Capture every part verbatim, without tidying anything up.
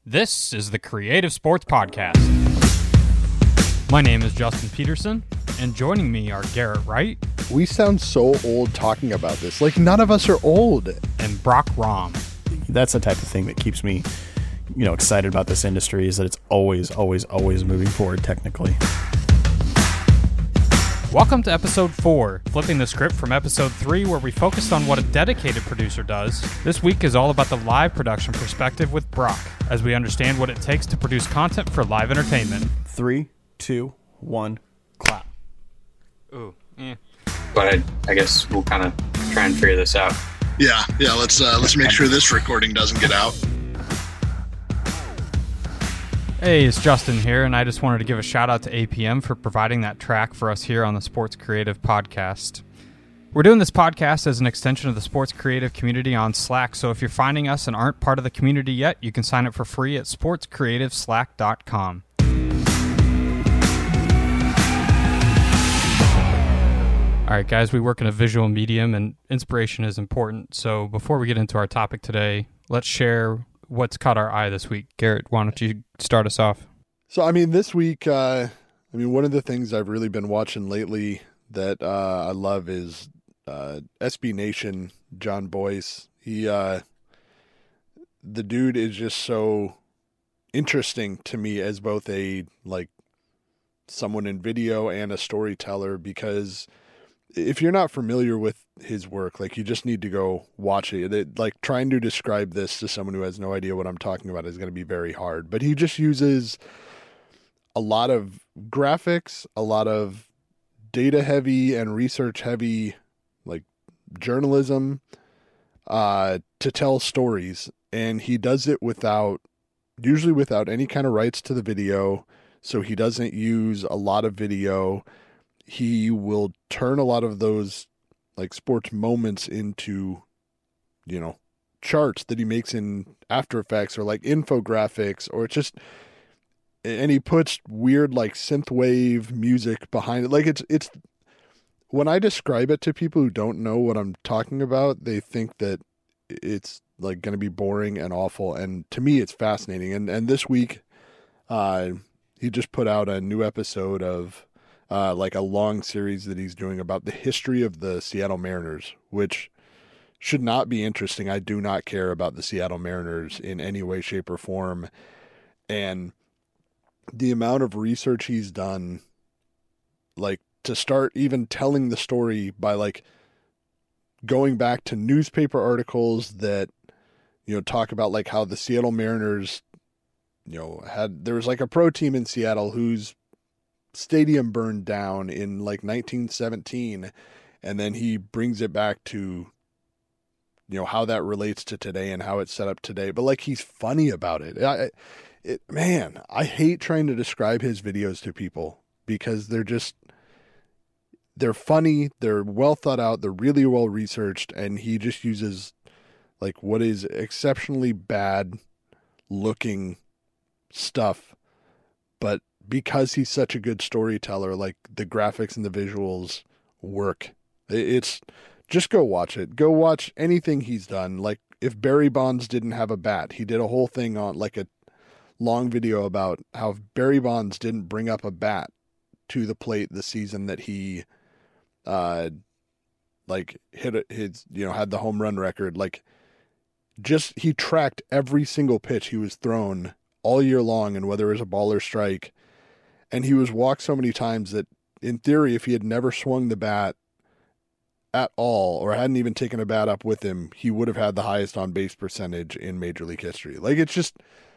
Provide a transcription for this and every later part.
This is the Creative Sports Podcast. My name is Justin Peterson, and joining me are Garrett Wright. We sound so old talking about this. Like, none of us are old. And Brock Rom. That's the type of thing that keeps me, you know, excited about this industry, is that it's always, always, always moving forward technically. Welcome to episode four, flipping the script from episode three, where we focused on what a dedicated producer does. This week is all about the live production perspective with Brock, as we understand what it takes to produce content for live entertainment. Three, two, one, clap. Ooh, yeah. But I, I guess we'll kind of try and figure this out. Yeah, yeah. Let's uh, let's make sure this recording doesn't get out. Hey, it's Justin here, and I just wanted to give a shout out to A P M for providing that track for us here on the Sports Creative Podcast. We're doing this podcast as an extension of the Sports Creative community on Slack, so if you're finding us and aren't part of the community yet, you can sign up for free at sports creative slack dot com. All right, guys, we work in a visual medium, and inspiration is important, so before we get into our topic today, let's share what's caught our eye this week. Garrett, why don't you start us off? So, I mean, this week, uh, I mean, one of the things I've really been watching lately that uh, I love is uh, S B Nation, John Boyce. He, uh, the dude is just so interesting to me as both a, like, someone in video and a storyteller, because if you're not familiar with his work, like, you just need to go watch it. It. Like, trying to describe this to someone who has no idea what I'm talking about is going to be very hard. But he just uses a lot of graphics, a lot of data heavy and research heavy, like, journalism, uh, to tell stories. And he does it without, usually without any kind of rights to the video. So he doesn't use a lot of video. He will turn a lot of those, like, sports moments into, you know, charts that he makes in After Effects, or like infographics, or it's just, and he puts weird, like, synthwave music behind it. Like, it's, it's, when I describe it to people who don't know what I'm talking about, they think that it's, like, going to be boring and awful. And to me, it's fascinating. And, and this week, uh, he just put out a new episode of, Uh, like a long series that he's doing about the history of the Seattle Mariners, which should not be interesting. I do not care about the Seattle Mariners in any way, shape, or form. And the amount of research he's done, like, to start even telling the story by, like, going back to newspaper articles that, you know, talk about, like, how the Seattle Mariners, you know, had, there was like a pro team in Seattle whose stadium burned down in like nineteen seventeen, and then he brings it back to, you know, how that relates to today and how it's set up today. But, like, he's funny about it. I, it man, I hate trying to describe his videos to people because they're just, they're funny, they're well thought out, they're really well researched, and he just uses, like, what is exceptionally bad looking stuff, but because he's such a good storyteller, like, the graphics and the visuals work. It's, just go watch it. Go watch anything he's done. Like, if Barry Bonds didn't have a bat, he did a whole thing on, like, a long video about how Barry Bonds didn't bring up a bat to the plate the season that he, uh, like, hit it, his, you know, had the home run record. Like, just, he tracked every single pitch he was thrown all year long, and whether it was a ball or strike. And he was walked so many times that, in theory, if he had never swung the bat at all, or hadn't even taken a bat up with him, he would have had the highest on-base percentage in Major League history. Like, it's just,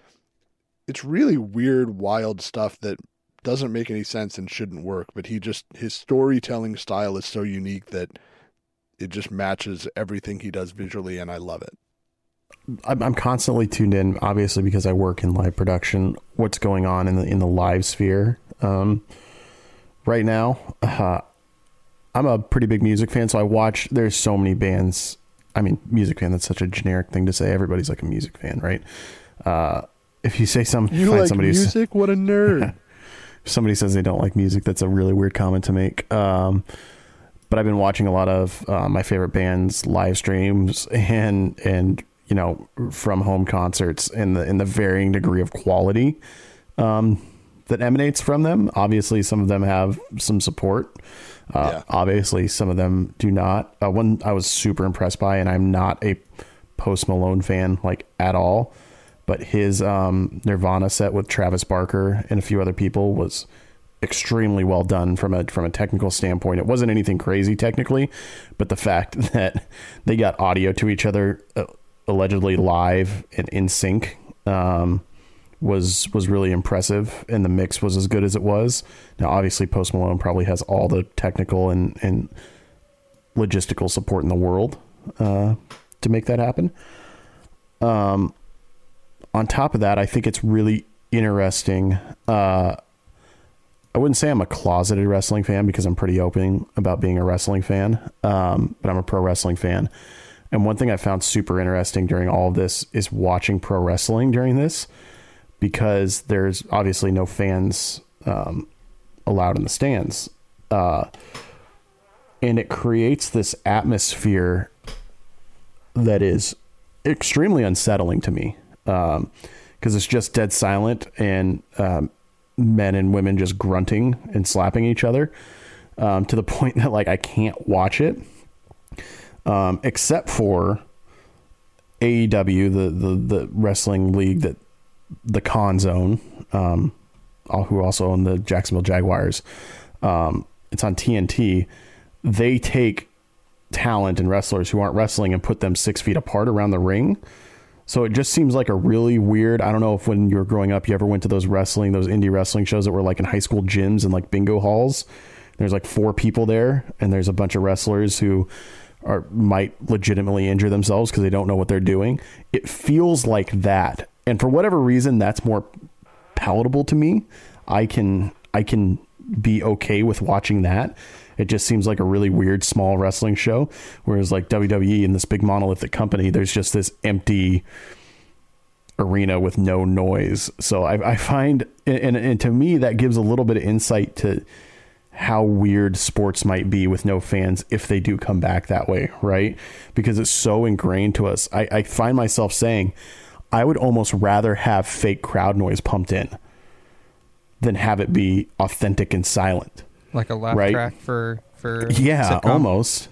it's really weird, wild stuff that doesn't make any sense and shouldn't work. But he just, his storytelling style is so unique that it just matches everything he does visually, and I love it. I'm constantly tuned in, obviously, because I work in live production, what's going on in the in the live sphere. Um, right now, uh, I'm a pretty big music fan, so I watch, there's so many bands. I mean, music fan, that's such a generic thing to say. Everybody's like a music fan, right? Uh, if you say some, you find like somebody music? What a nerd. If somebody says they don't like music, that's a really weird comment to make. Um, but I've been watching a lot of uh, my favorite bands live streams, and, and, you know, from home concerts and the in the varying degree of quality um, that emanates from them. Obviously, some of them have some support. Uh, yeah. Obviously, some of them do not. Uh, one I was super impressed by, and I'm not a Post Malone fan like at all, but his um, Nirvana set with Travis Barker and a few other people was extremely well done from a from a technical standpoint. It wasn't anything crazy technically, but the fact that they got audio to each other uh, allegedly live and in sync um, was was really impressive, and the mix was as good as it was. Now, obviously, Post Malone probably has all the technical and, and logistical support in the world uh, to make that happen. Um, on top of that, I think it's really interesting. Uh, I wouldn't say I'm a closeted wrestling fan because I'm pretty open about being a wrestling fan, um, but I'm a pro wrestling fan. And one thing I found super interesting during all of this is watching pro wrestling during this, because there's obviously no fans um, allowed in the stands. Uh, and it creates this atmosphere that is extremely unsettling to me, because um, it's just dead silent and um, men and women just grunting and slapping each other um, to the point that like I can't watch it. Um, except for A E W, the, the, the wrestling league that the Con Zone, um, who also own the Jacksonville Jaguars. Um, it's on T N T. They take talent and wrestlers who aren't wrestling and put them six feet apart around the ring. So it just seems like a really weird, I don't know if when you were growing up, you ever went to those wrestling, those indie wrestling shows that were like in high school gyms and like bingo halls. There's like four people there and there's a bunch of wrestlers who or might legitimately injure themselves because they don't know what they're doing. It feels like that. And for whatever reason, that's more palatable to me. I can, I can be okay with watching that. It just seems like a really weird small wrestling show. Whereas like W W E and this big monolithic company, there's just this empty arena with no noise. So I, I find, and, and to me, that gives a little bit of insight to how weird sports might be with no fans if they do come back that way, right? Because it's so ingrained to us. I, I find myself saying, I would almost rather have fake crowd noise pumped in than have it be authentic and silent. Like a laugh right? track for, for yeah, sitcom. Almost.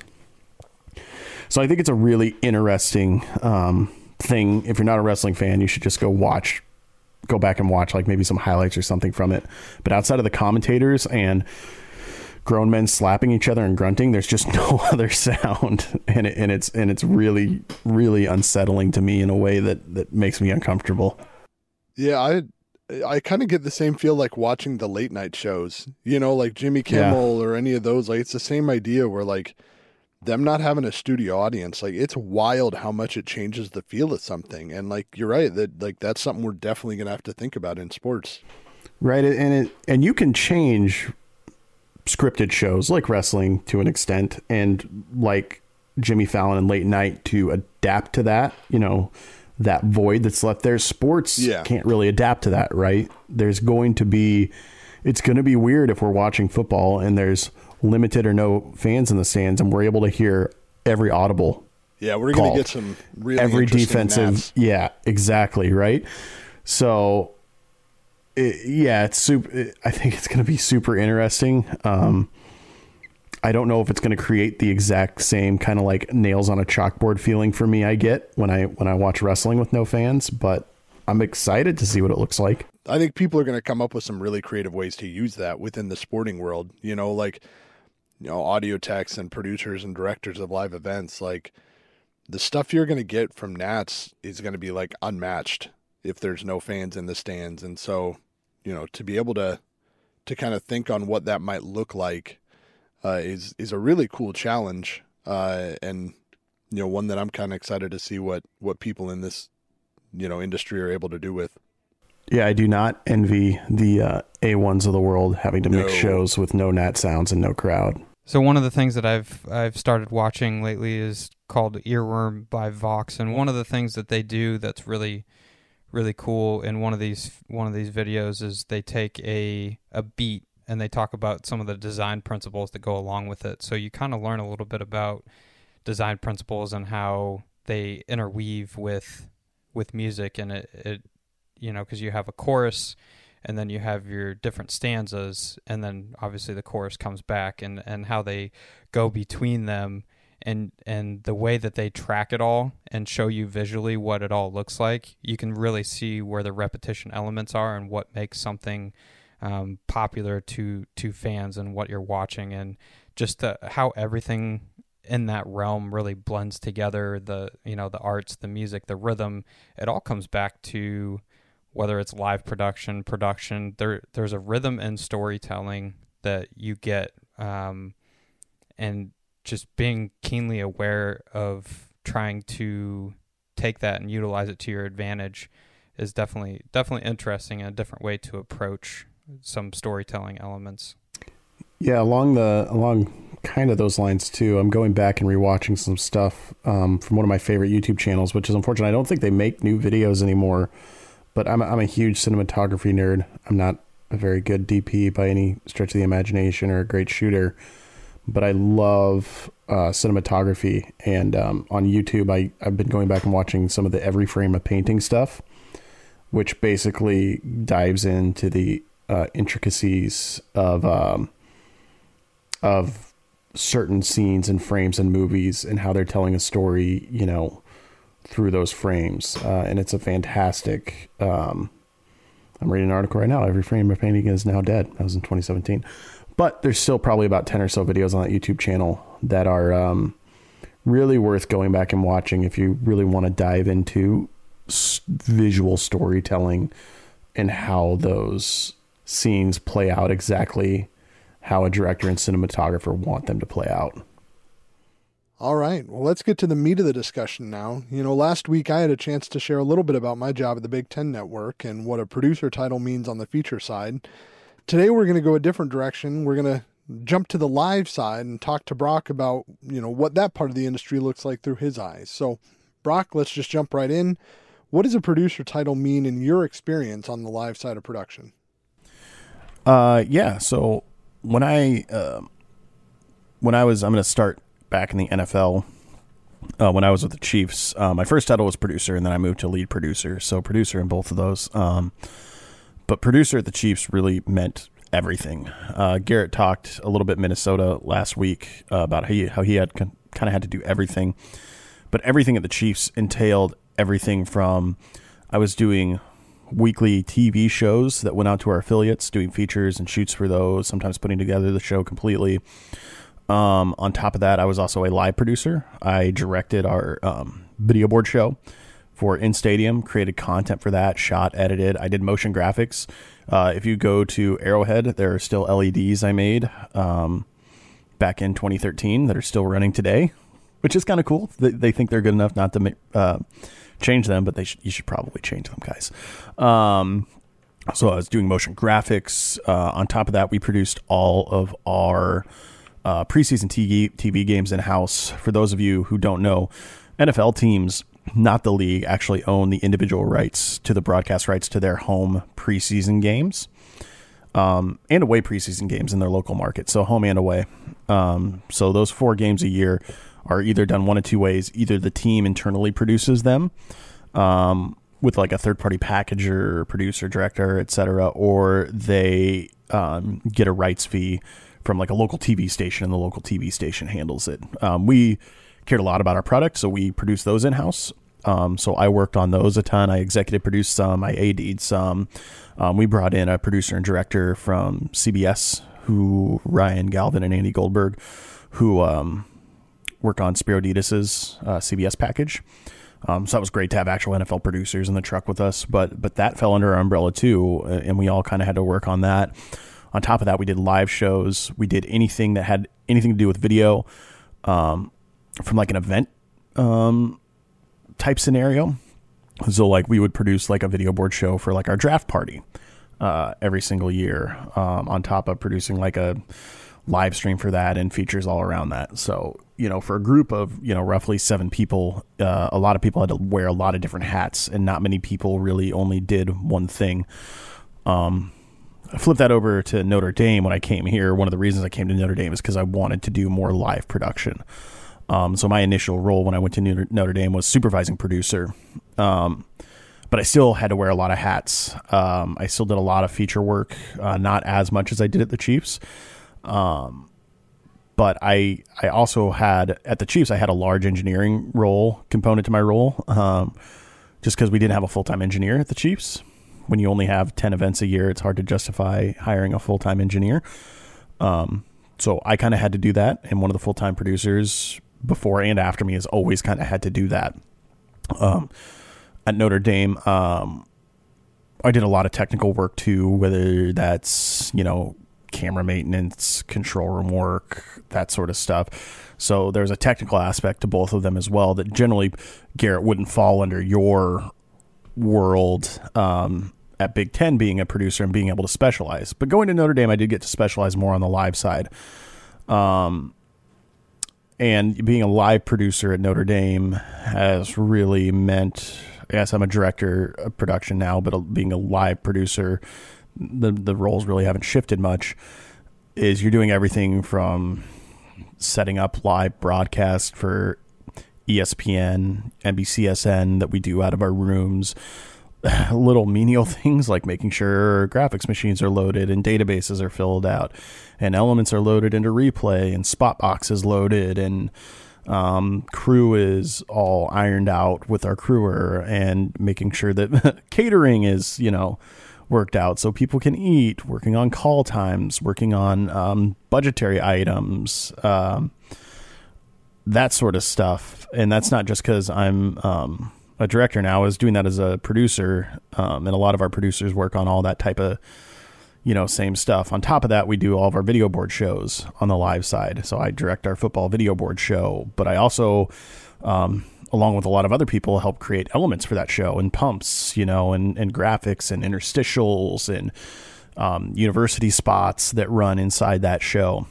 So I think it's a really interesting um, thing. If you're not a wrestling fan, you should just go watch, go back and watch like maybe some highlights or something from it. But outside of the commentators and grown men slapping each other and grunting, there's just no other sound, and it, and it's and it's really really unsettling to me in a way that that makes me uncomfortable. Yeah, I I kind of get the same feel like watching the late night shows, you know, like Jimmy Kimmel yeah. or any of those. Like it's the same idea where like them not having a studio audience, like it's wild how much it changes the feel of something. And like you're right that like that's something we're definitely gonna have to think about in sports, right? And it and you can change scripted shows like wrestling to an extent, and like Jimmy Fallon and late night to adapt to that, you know, that void that's left there. Sports yeah. can't really adapt to that, right? There's going to be, it's going to be weird if we're watching football and there's limited or no fans in the stands and we're able to hear every audible. Yeah, we're going to get some really every defensive. naps. Yeah, exactly. Right. So It, yeah, it's super. It, I think it's going to be super interesting. Um, I don't know if it's going to create the exact same kind of like nails on a chalkboard feeling for me I get when I when I watch wrestling with no fans, but I'm excited to see what it looks like. I think people are going to come up with some really creative ways to use that within the sporting world. You know, like you know, audio techs and producers and directors of live events. Like the stuff you're going to get from Nats is going to be like unmatched if there's no fans in the stands. And so, you know, to be able to, to kind of think on what that might look like, uh, is, is a really cool challenge. Uh, and, you know, one that I'm kind of excited to see what, what people in this, you know, industry are able to do with. Yeah. I do not envy the, uh, A ones of the world having to no. mix shows with no Nat sounds and no crowd. So one of the things that I've, I've started watching lately is called Earworm by Vox. And one of the things that they do that's really, really cool in one of these one of these videos is they take a a beat and they talk about some of the design principles that go along with it. So you kind of learn a little bit about design principles and how they interweave with with music, and it, it you know, because you have a chorus, and then you have your different stanzas, and then obviously the chorus comes back, and, and how they go between them, and and the way that they track it all and show you visually what it all looks like, you can really see where the repetition elements are and what makes something um, popular to to fans and what you're watching, and just the, how everything in that realm really blends together. The you know the arts, the music, the rhythm, it all comes back to whether it's live production, production. There there's a rhythm and storytelling that you get, um, and just being keenly aware of trying to take that and utilize it to your advantage is definitely definitely interesting, and a different way to approach some storytelling elements. Yeah, along the along kind of those lines too. I'm going back and rewatching some stuff um, from one of my favorite YouTube channels, which is unfortunate. I don't think they make new videos anymore, but I'm I'm a huge cinematography nerd. I'm not a very good D P by any stretch of the imagination or a great shooter, but I love uh, cinematography. And um, on YouTube, I, I've been going back and watching some of the Every Frame of Painting stuff, which basically dives into the uh, intricacies of um, of certain scenes and frames in movies and how they're telling a story, you know, through those frames. Uh, and it's a fantastic, um, I'm reading an article right now. Every Frame of Painting is now dead. That was in twenty seventeen. But there's still probably about ten or so videos on that YouTube channel that are um, really worth going back and watching if you really want to dive into s- visual storytelling and how those scenes play out exactly how a director and cinematographer want them to play out. All right. Well, let's get to the meat of the discussion now. You know, last week I had a chance to share a little bit about my job at the Big Ten Network and what a producer title means on the feature side. Today we're going to go a different direction. We're going to jump to the live side and talk to Brock about, you know, what that part of the industry looks like through his eyes. So, Brock, let's just jump right in. What does a producer title mean in your experience on the live side of production? Uh, yeah. So when I, uh, when I was, I'm going to start back in the N F L. Uh, when I was with the Chiefs, uh, my first title was producer, and then I moved to lead producer. So producer in both of those. Um, but producer at the Chiefs really meant everything. Uh, Garrett talked a little bit Minnesota last week uh, about how he, how he had con- kind of had to do everything, but everything at the Chiefs entailed everything from, I was doing weekly T V shows that went out to our affiliates, doing features and shoots for those, sometimes putting together the show completely. Um, on top of that, I was also a live producer. I directed our um, video board show for In Stadium, created content for that, shot, edited. I did motion graphics. Uh, if you go to Arrowhead, there are still L E Ds I made um, back in twenty thirteen that are still running today, which is kind of cool. They, they think they're good enough not to make, uh, change them, but they should, you should probably change them, guys. Um, so I was doing motion graphics. Uh, on top of that, we produced all of our uh, preseason T V games in-house. For those of you who don't know, N F L teams, not the league, actually own the individual rights to the broadcast rights to their home preseason games um, and away preseason games in their local market. So home and away. Um, so those four games a year are either done one of two ways. Either the team internally produces them um, with like a third-party packager, producer, director, et cetera, or they um, get a rights fee from like a local T V station, and the local T V station handles it. Um, we cared a lot about our product, so we produced those in-house. Um, so I worked on those a ton. I executive produced some. I A D'd some. Um, we brought in a producer and director from C B S, who Ryan Galvin and Andy Goldberg, who um, worked on Spiro Didas's uh, C B S package. Um, so that was great to have actual N F L producers in the truck with us. But but that fell under our umbrella too, and we all kind of had to work on that. On top of that, we did live shows. We did anything that had anything to do with video, um, from like an event um, type scenario. So like we would produce like a video board show for like our draft party uh, every single year, um, on top of producing like a live stream for that and features all around that. So, you know, for a group of, you know, roughly seven people, uh, a lot of people had to wear a lot of different hats, and not many people really only did one thing. Um, I flipped that over to Notre Dame when I came here. One of the reasons I came to Notre Dame is because I wanted to do more live production. Um, so my initial role when I went to Notre Dame was supervising producer. Um, but I still had to wear a lot of hats. Um, I still did a lot of feature work, uh, not as much as I did at the Chiefs. Um, but I I also had, at the Chiefs, I had a large engineering role component to my role, um, just because we didn't have a full-time engineer at the Chiefs. When you only have ten events a year, it's hard to justify hiring a full-time engineer. Um, so I kind of had to do that, and one of the full-time producers before and after me has always kind of had to do that. Um, at Notre Dame, um, I did a lot of technical work too, whether that's, you know, camera maintenance, control room work, that sort of stuff. So there's a technical aspect to both of them as well that generally, Garrett, wouldn't fall under your world um, at Big Ten, being a producer and being able to specialize. But going to Notre Dame, I did get to specialize more on the live side. Um, and being a live producer at Notre Dame has really meant, I guess I'm a director of production now, but being a live producer, the the roles really haven't shifted much, is you're doing everything from setting up live broadcast for E S P N, N B C S N that we do out of our rooms, little menial things like making sure graphics machines are loaded and databases are filled out and elements are loaded into replay and Spotbox is loaded and um, crew is all ironed out with our crewer and making sure that catering is, you know, worked out so people can eat, working on call times, working on um, budgetary items, um, that sort of stuff. And that's not just because I'm um, a director now. I was doing that as a producer, um, and a lot of our producers work on all that type of, you know, same stuff. On top of that, we do all of our video board shows on the live side. So I direct our football video board show, but I also, um, along with a lot of other people, help create elements for that show and pumps, you know, and, and graphics and interstitials and um, university spots that run inside that show.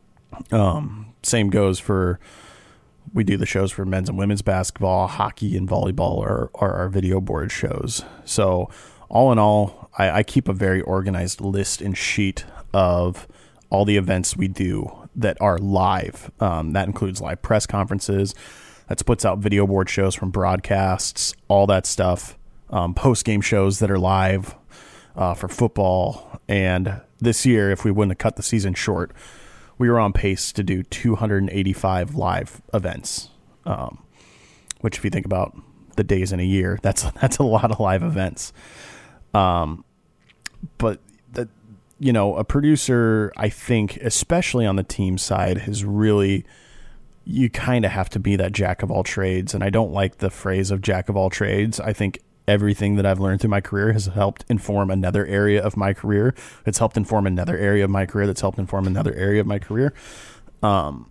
Um, same goes for, we do the shows for men's and women's basketball, hockey, and volleyball are, are our video board shows. So all in all, I, I keep a very organized list and sheet of all the events we do that are live. Um, that includes live press conferences. That puts out video board shows from broadcasts, all that stuff, um, post-game shows that are live uh, for football. And this year, if we wouldn't have cut the season short, we were on pace to do two hundred eighty-five live events, um, which if you think about the days in a year, that's that's a lot of live events. Um, but, the, you know, a producer, I think, especially on the team side, has really... you kind of have to be that jack of all trades. And I don't like the phrase of jack of all trades. I think everything that I've learned through my career has helped inform another area of my career. It's helped inform another area of my career. That's helped inform another area of my career. Um,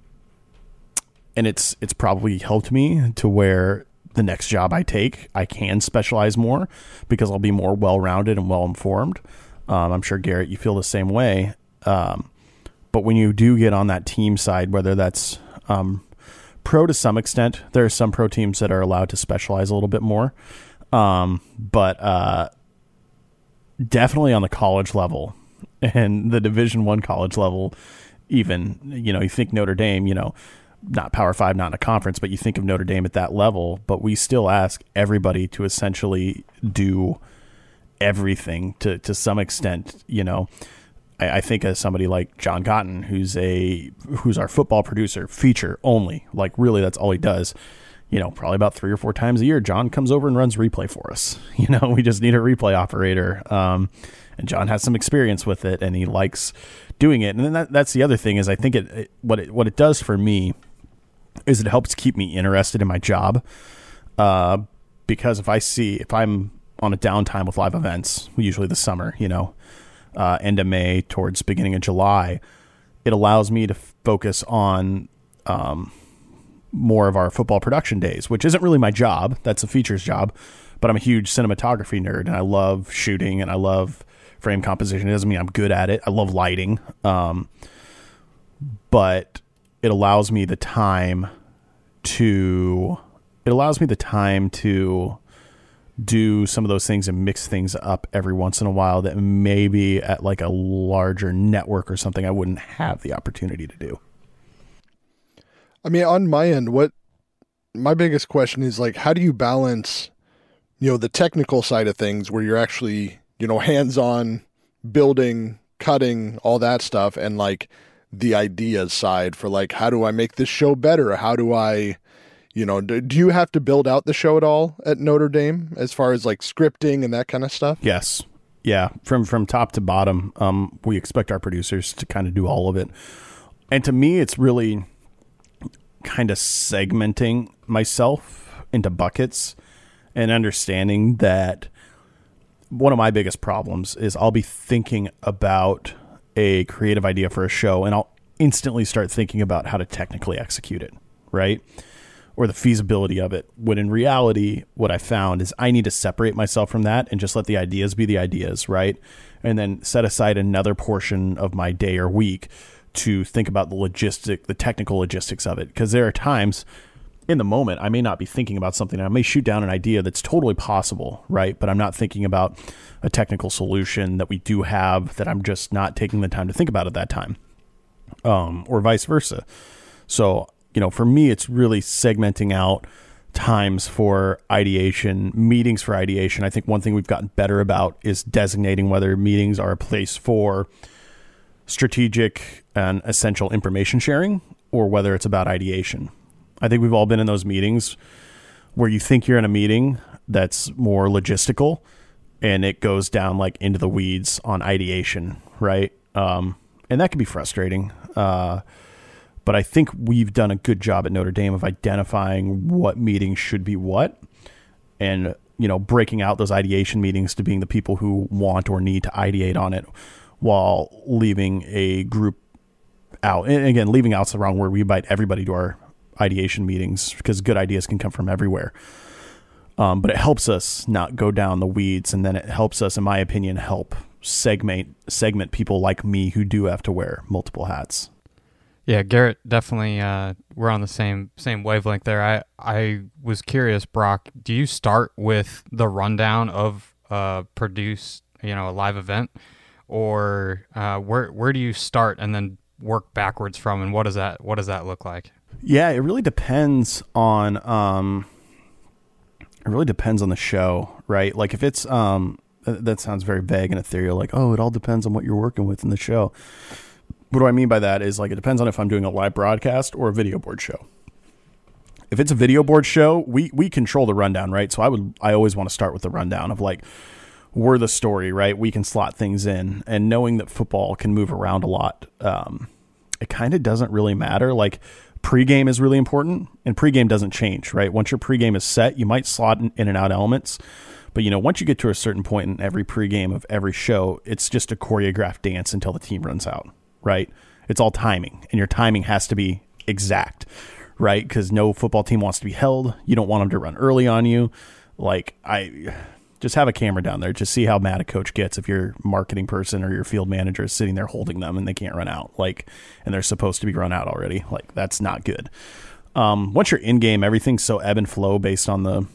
and it's, it's probably helped me to where the next job I take, I can specialize more because I'll be more well-rounded and well-informed. Um, I'm sure, Garrett, you feel the same way. Um, but when you do get on that team side, whether that's, Um, pro to some extent, there are some pro teams that are allowed to specialize a little bit more. Um, but, uh, definitely on the college level and the Division One college level, even, you know, you think Notre Dame, you know, not Power Five, not in a conference, but you think of Notre Dame at that level, but we still ask everybody to essentially do everything to, to some extent, you know. I think of somebody like John Cotton, who's a who's our football producer, feature only. Like, really, that's all he does. You know, probably about three or four times a year, John comes over and runs replay for us. You know, we just need a replay operator. Um, and John has some experience with it, and he likes doing it. And then that, that's the other thing is I think it, it what it what it does for me is it helps keep me interested in my job. Uh, because if I see, if I'm on a downtime with live events, usually the summer, you know, Uh, end of May towards beginning of July, it allows me to focus on um, more of our football production days, which isn't really my job. That's a features job, but I'm a huge cinematography nerd and I love shooting and I love frame composition. It doesn't mean I'm good at it. I love lighting. Um, but it allows me the time to, it allows me the time to do some of those things and mix things up every once in a while that maybe at like a larger network or something I wouldn't have the opportunity to do. I mean, on my end, what my biggest question is like, how do you balance, you know, the technical side of things where you're actually, you know, hands-on building, cutting, all that stuff, and like the ideas side for like, how do I make this show better? How do I, you know, do, do you have to build out the show at all at Notre Dame as far as like scripting and that kind of stuff? Yes. Yeah. From, from top to bottom, um, we expect our producers to kind of do all of it. And to me, it's really kind of segmenting myself into buckets and understanding that one of my biggest problems is I'll be thinking about a creative idea for a show and I'll instantly start thinking about how to technically execute it, right? Or the feasibility of it. When in reality, what I found is I need to separate myself from that and just let the ideas be the ideas, right? And then set aside another portion of my day or week to think about the logistic, the technical logistics of it. Because there are times in the moment, I may not be thinking about something. I may shoot down an idea that's totally possible, right? But I'm not thinking about a technical solution that we do have that I'm just not taking the time to think about at that time, um, or vice versa. So, you know, for me, it's really segmenting out times for ideation, meetings for ideation. I think one thing we've gotten better about is designating whether meetings are a place for strategic and essential information sharing or whether it's about ideation. I think we've all been in those meetings where you think you're in a meeting that's more logistical and it goes down like into the weeds on ideation, right? Um, and that can be frustrating. Uh, but I think we've done a good job at Notre Dame of identifying what meetings should be what and, you know, breaking out those ideation meetings to being the people who want or need to ideate on it while leaving a group out. And again, leaving out's the wrong word. We invite everybody to our ideation meetings because good ideas can come from everywhere. Um, but it helps us not go down the weeds. And then it helps us, in my opinion, help segment, segment people like me who do have to wear multiple hats. Yeah, Garrett, definitely, uh, we're on the same same wavelength there. I, I was curious, Brock, do you start with the rundown of uh, produce, you know, a live event? Or uh, where where do you start and then work backwards from, and what does that what does that look like? Yeah, it really depends on um, it really depends on the show, right? Like if it's um, that sounds very vague and ethereal, like oh, it all depends on what you're working with in the show. What do I mean by that is like it depends on if I'm doing a live broadcast or a video board show. If it's a video board show, we we control the rundown, right? So I would I always want to start with the rundown of like, we're the story, right? We can slot things in, and knowing that football can move around a lot, um, it kind of doesn't really matter. Like pregame is really important, and pregame doesn't change, right? Once your pregame is set, you might slot in, in and out elements, but you know, once you get to a certain point in every pregame of every show, it's just a choreographed dance until the team runs out, right? It's all timing, and your timing has to be exact, right? Because no football team wants to be held. You don't want them to run early on you. Like I. Just have a camera down there. Just see how mad a coach gets if your marketing person or your field manager is sitting there holding them and they can't run out. Like, and they're supposed to be run out already. Like, that's not good. Um, once you're in game, everything's so ebb and flow based on the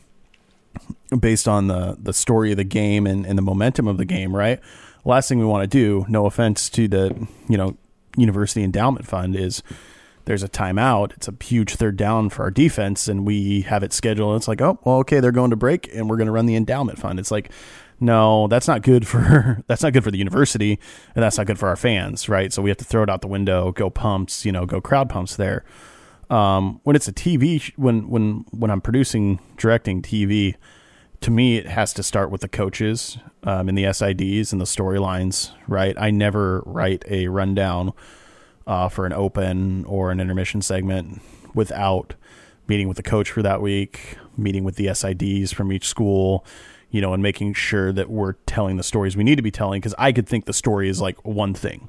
based on the the story of the game and, and the momentum of the game, right? Last thing we want to do, no offense to the you know University Endowment Fund, is there's a timeout. It's a huge third down for our defense, and we have it scheduled. And it's like, oh, well, okay, they're going to break, and we're going to run the endowment fund. It's like, no, that's not good for that's not good for the university, and that's not good for our fans, right? So we have to throw it out the window, go pumps, you know, go crowd pumps there. Um, when it's a T V, when when when I'm producing, directing T V, to me, it has to start with the coaches um, and the S I Ds and the storylines, right? I never write a rundown Uh, for an open or an intermission segment without meeting with the coach for that week, meeting with the S I Ds from each school, you know, and making sure that we're telling the stories we need to be telling. Because I could think the story is like one thing,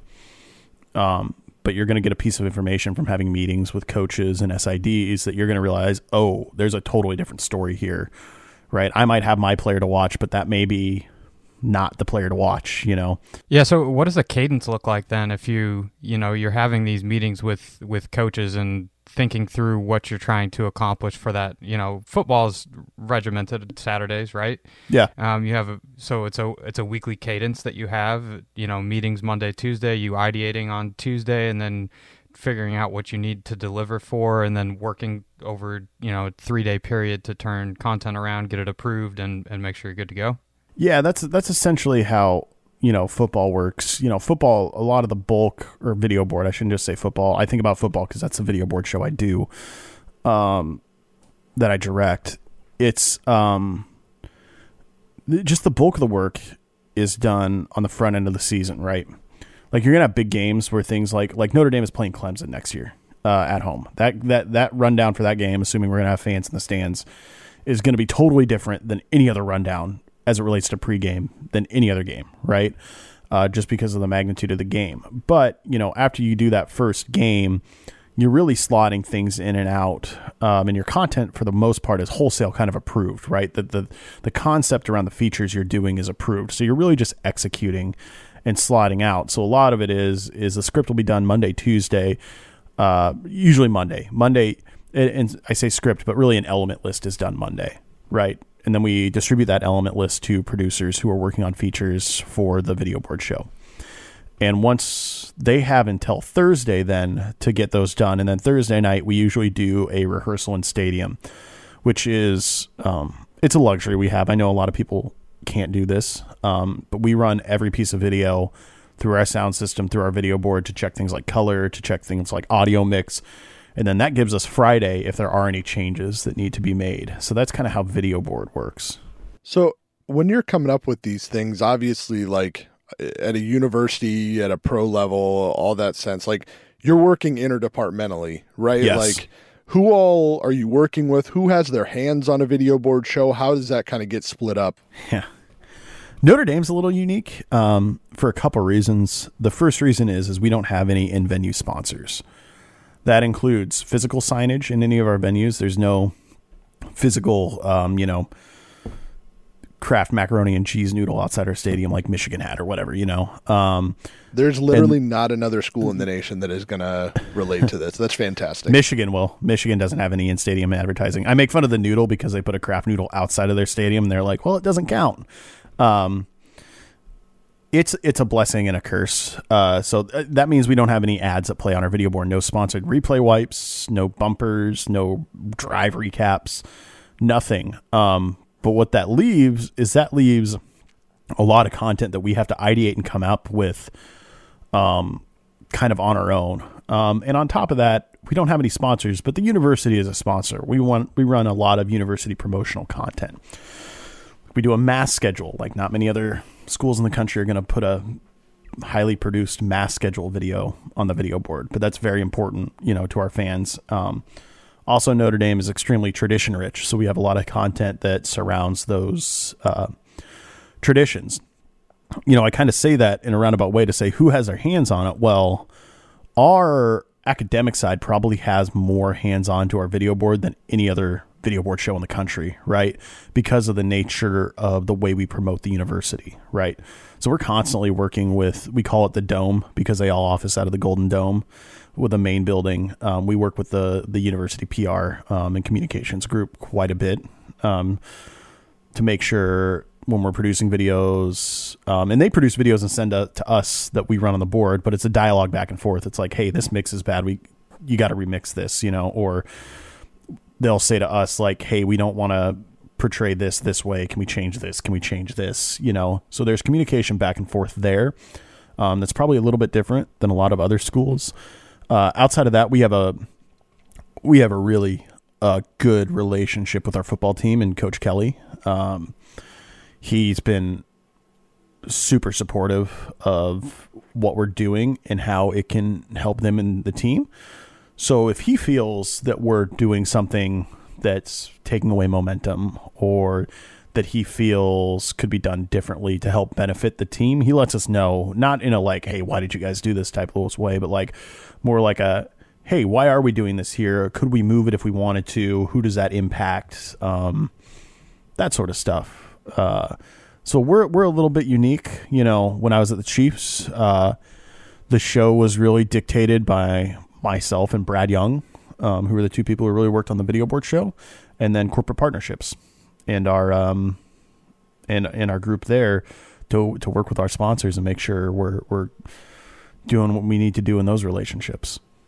um, but you're going to get a piece of information from having meetings with coaches and S I Ds that you're going to realize, oh, there's a totally different story here, right? I might have my player to watch, but that may be not the player to watch, you know? Yeah. So what does the cadence look like then if you, you know, you're having these meetings with, with coaches and thinking through what you're trying to accomplish for that, you know, football's regimented Saturdays, right? Yeah. Um, you have a, so it's a, it's a weekly cadence that you have, you know, meetings Monday, Tuesday, you ideating on Tuesday, and then figuring out what you need to deliver for, and then working over, you know, a three-day period to turn content around, get it approved, and, and make sure you're good to go? Yeah, that's that's essentially how, you know, football works. You know, football, a lot of the bulk, or video board, I shouldn't just say football. I think about football because that's the video board show I do, um, that I direct. It's um, just the bulk of the work is done on the front end of the season, right? Like, you're gonna have big games where things like like Notre Dame is playing Clemson next year uh, at home. That that that rundown for that game, assuming we're gonna have fans in the stands, is gonna be totally different than any other rundown as it relates to pregame than any other game, right? Uh, just because of the magnitude of the game. But, you know, after you do that first game, you're really slotting things in and out, um, and your content for the most part is wholesale kind of approved, right? The, the the concept around the features you're doing is approved. So you're really just executing and slotting out. So a lot of it is is the script will be done Monday, Tuesday, uh, usually Monday. Monday, and, and I say script, but really an element list is done Monday, right? And then we distribute that element list to producers who are working on features for the video board show. And once they have until Thursday then to get those done, and then Thursday night we usually do a rehearsal in stadium, which is um, it's a luxury we have. I know a lot of people can't do this, um, but we run every piece of video through our sound system, through our video board, to check things like color, to check things like audio mix. And then that gives us Friday if there are any changes that need to be made. So that's kind of how video board works. So when you're coming up with these things, obviously, like at a university, at a pro level, all that sense, like you're working interdepartmentally, right? Yes. Like, who all are you working with? Who has their hands on a video board show? How does that kind of get split up? Yeah. Notre Dame's a little unique um, for a couple reasons. The first reason is, is we don't have any in-venue sponsors. That includes physical signage in any of our venues. There's no physical, um, you know, Kraft macaroni and cheese noodle outside our stadium like Michigan had or whatever, you know. Um, There's literally and, not another school in the nation that is going to relate to this. That's fantastic. Michigan will. Michigan doesn't have any in-stadium advertising. I make fun of the noodle because they put a Kraft noodle outside of their stadium, and they're like, well, it doesn't count. Um, it's it's a blessing and a curse. Uh, so th- that means we don't have any ads that play on our video board. No sponsored replay wipes, no bumpers, no drive recaps, nothing. Um, but what that leaves is that leaves a lot of content that we have to ideate and come up with um, kind of on our own. Um, and on top of that, we don't have any sponsors, but the university is a sponsor. We want we run a lot of university promotional content. We do a mass schedule, like not many other schools in the country are going to put a highly produced mass schedule video on the video board, but that's very important, you know, to our fans. Um, also, Notre Dame is extremely tradition rich, so we have a lot of content that surrounds those uh, traditions. You know, I kind of say that in a roundabout way to say who has their hands on it. Well, our academic side probably has more hands-on to our video board than any other video board show in the country, right? Because of the nature of the way we promote the university, right? So we're constantly working with, we call it the Dome because they all office out of the Golden Dome with the main building. Um, we work with the the university P R um, and communications group quite a bit um, to make sure when we're producing videos, um, and they produce videos and send a, to us that we run on the board, but it's a dialogue back and forth. It's like, hey, this mix is bad. We, you got to remix this, you know, or they'll say to us like, hey, we don't want to portray this this way. Can we change this? Can we change this? You know, so there's communication back and forth there. Um, that's probably a little bit different than a lot of other schools. Uh, outside of that, we have a, we have a really uh, good relationship with our football team and Coach Kelly. Um, he's been super supportive of what we're doing and how it can help them and the team. So if he feels that we're doing something that's taking away momentum or that he feels could be done differently to help benefit the team, he lets us know, not in a like, hey, why did you guys do this type of way, but like more like a, hey, why are we doing this here? Could we move it if we wanted to? Who does that impact? Um, that sort of stuff. Uh, so we're, we're a little bit unique. You know, when I was at the Chiefs, uh, the show was really dictated by myself and Brad Young, um, who were the two people who really worked on the video board show, and then corporate partnerships and our, um, and, and our group there to, to work with our sponsors and make sure we're, we're doing what we need to do in those relationships.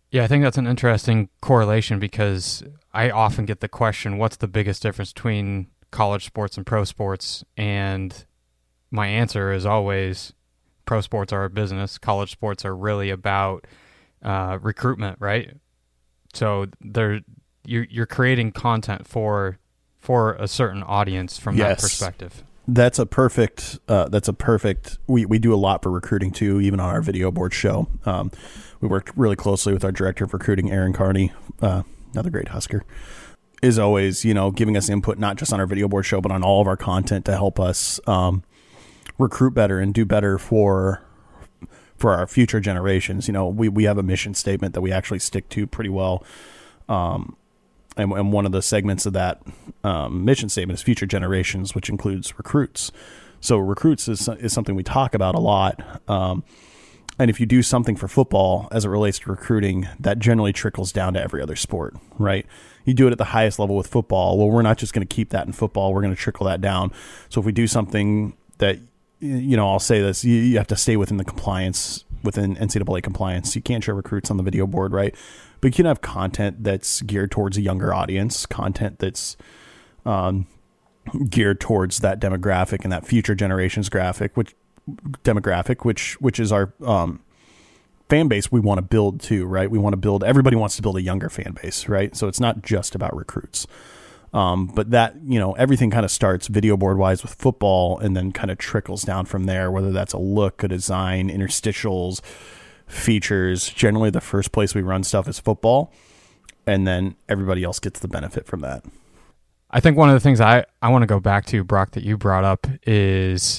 Yeah, I think that's an interesting correlation because I often get the question, what's the biggest difference between college sports and pro sports? And my answer is always pro sports are a business. College sports are really about uh, recruitment, right? So they're you're, you're creating content for for a certain audience from Yes. that perspective. That's a perfect. Uh, that's a perfect. We we do a lot for recruiting too, even on our video board show. Um, we work really closely with our director of recruiting, Aaron Carney, uh, another great Husker. Is always, you know, giving us input not just on our video board show, but on all of our content to help us um, recruit better and do better for for our future generations. You know, we we have a mission statement that we actually stick to pretty well. Um, And, and one of the segments of that um, mission statement is future generations, which includes recruits. So recruits is, is something we talk about a lot. Um, and if you do something for football as it relates to recruiting, that generally trickles down to every other sport, right? You do it at the highest level with football. Well, we're not just going to keep that in football. We're going to trickle that down. So if we do something that, you know, I'll say this, you, you have to stay within the compliance, within N C double A compliance. You can't show recruits on the video board, right? But you can have content that's geared towards a younger audience, content that's um, geared towards that demographic and that future generations graphic, which demographic, which which is our um, fan base we want to build too, right? We want to build. Everybody wants to build a younger fan base, right? So it's not just about recruits, um, but that you know everything kind of starts video board wise with football, and then kind of trickles down from there. Whether that's a look, a design, interstitials, features. Generally the first place we run stuff is football, and then everybody else gets the benefit from that. I think one of the things I, I want to go back to, Brock, that you brought up is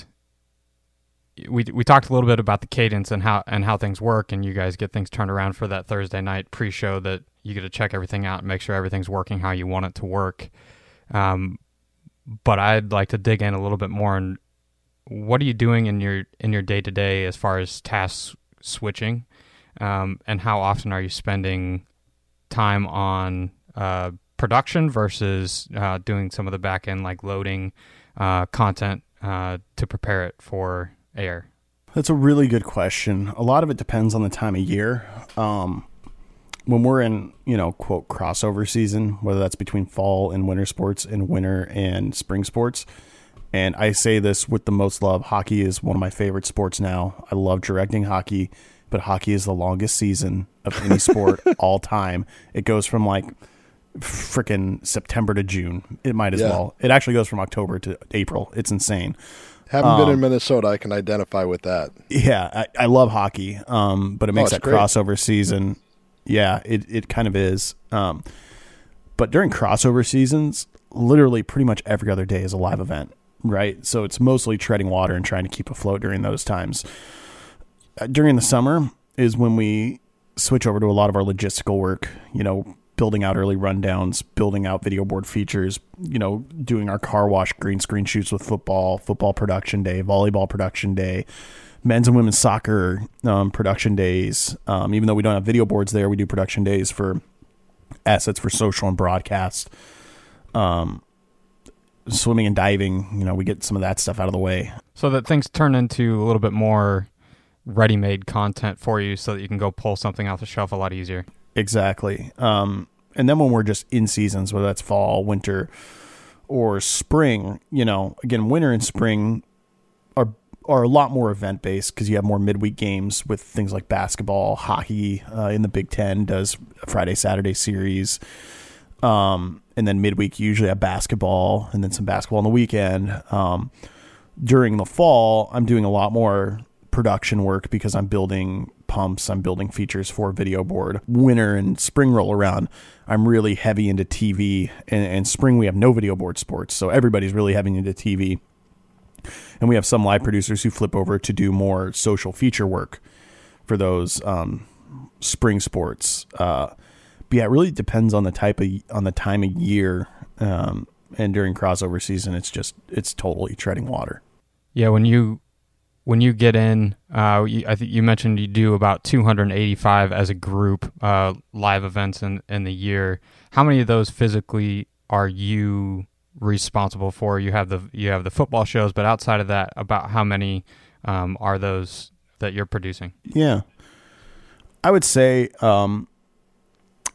we we talked a little bit about the cadence and how and how things work, and you guys get things turned around for that Thursday night pre-show that you get to check everything out and make sure everything's working how you want it to work. Um, but I'd like to dig in a little bit more on what are you doing in your in your day-to-day as far as tasks switching, um, and how often are you spending time on uh, production versus uh, doing some of the back end, like loading uh, content uh, to prepare it for air? That's a really good question. A lot of it depends on the time of year. Um, when we're in, you know, quote, crossover season, whether that's between fall and winter sports and winter and spring sports, and I say this with the most love, hockey is one of my favorite sports now. I love directing hockey, but hockey is the longest season of any sport all time. It goes from like freaking September to June. It might as Yeah. well. It actually goes from October to April. It's insane. Haven't Um, been in Minnesota. I can identify with that. Yeah, I, I love hockey, um, but it makes it's that great. crossover season. Yeah, it, it kind of is. Um, but during crossover seasons, literally pretty much every other day is a live event, right? So it's mostly treading water and trying to keep afloat during those times. Uh, during the summer is when we switch over to a lot of our logistical work, you know, building out early rundowns, building out video board features, you know, doing our car wash green screen shoots with football, football production day, volleyball production day, men's and women's soccer um, production days. Um, even though we don't have video boards there, we do production days for assets for social and broadcast. Um, swimming and diving, you know, we get some of that stuff out of the way. So that things turn into a little bit more ready-made content for you so that you can go pull something off the shelf a lot easier. Exactly. Um, and then when we're just in seasons, whether that's fall, winter, or spring, you know, again, winter and spring are are a lot more event based because you have more midweek games with things like basketball, hockey. Uh, in the Big Ten does a Friday Saturday series, um, and then midweek you usually have basketball and then some basketball on the weekend. Um, during the fall, I'm doing a lot more production work because I'm building pumps, I'm building features for video board. Winter and spring roll around, I'm really heavy into T V, and, and spring we have no video board sports, so everybody's really heavy into T V. And we have some live producers who flip over to do more social feature work for those um, spring sports. Uh, but yeah, it really depends on the type of on the time of year. Um, and during crossover season, it's just it's totally treading water. Yeah, when you when you get in, uh, you, I think you mentioned you do about two hundred eighty-five as a group uh, live events in in the year. How many of those physically are you responsible for? You have the you have the football shows, but outside of that, about how many um, are those that you're producing? Yeah, I would say um,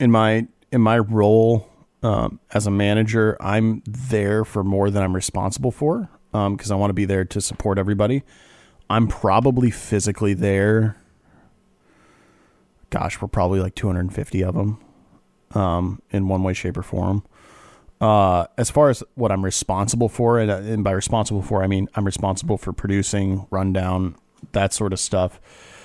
in my in my role um, as a manager, I'm there for more than I'm responsible for because um, I want to be there to support everybody. I'm probably physically there. Gosh, we're probably like two hundred fifty of them um, in one way, shape, or form. Uh, as far as what I'm responsible for, and, and by responsible for, I mean I'm responsible for producing, rundown, that sort of stuff.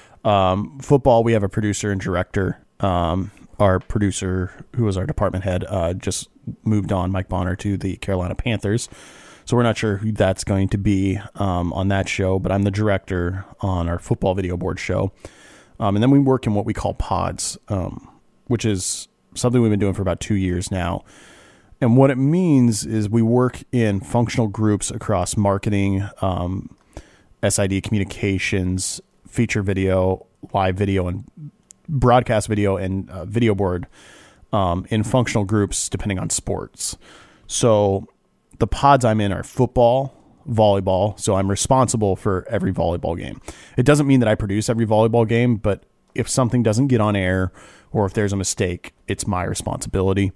Um, football, we have a producer and director. Um, our producer, who was our department head, uh, just moved on, Mike Bonner, to the Carolina Panthers. So we're not sure who that's going to be um, on that show, but I'm the director on our football video board show. Um, and then we work in what we call pods, um, which is something we've been doing for about two years now. And what it means is we work in functional groups across marketing, um, S I D communications, feature video, live video, and broadcast video, and uh, video board um, in functional groups depending on sports. So the pods I'm in are football, volleyball. So I'm responsible for every volleyball game. It doesn't mean that I produce every volleyball game, but if something doesn't get on air or if there's a mistake, it's my responsibility.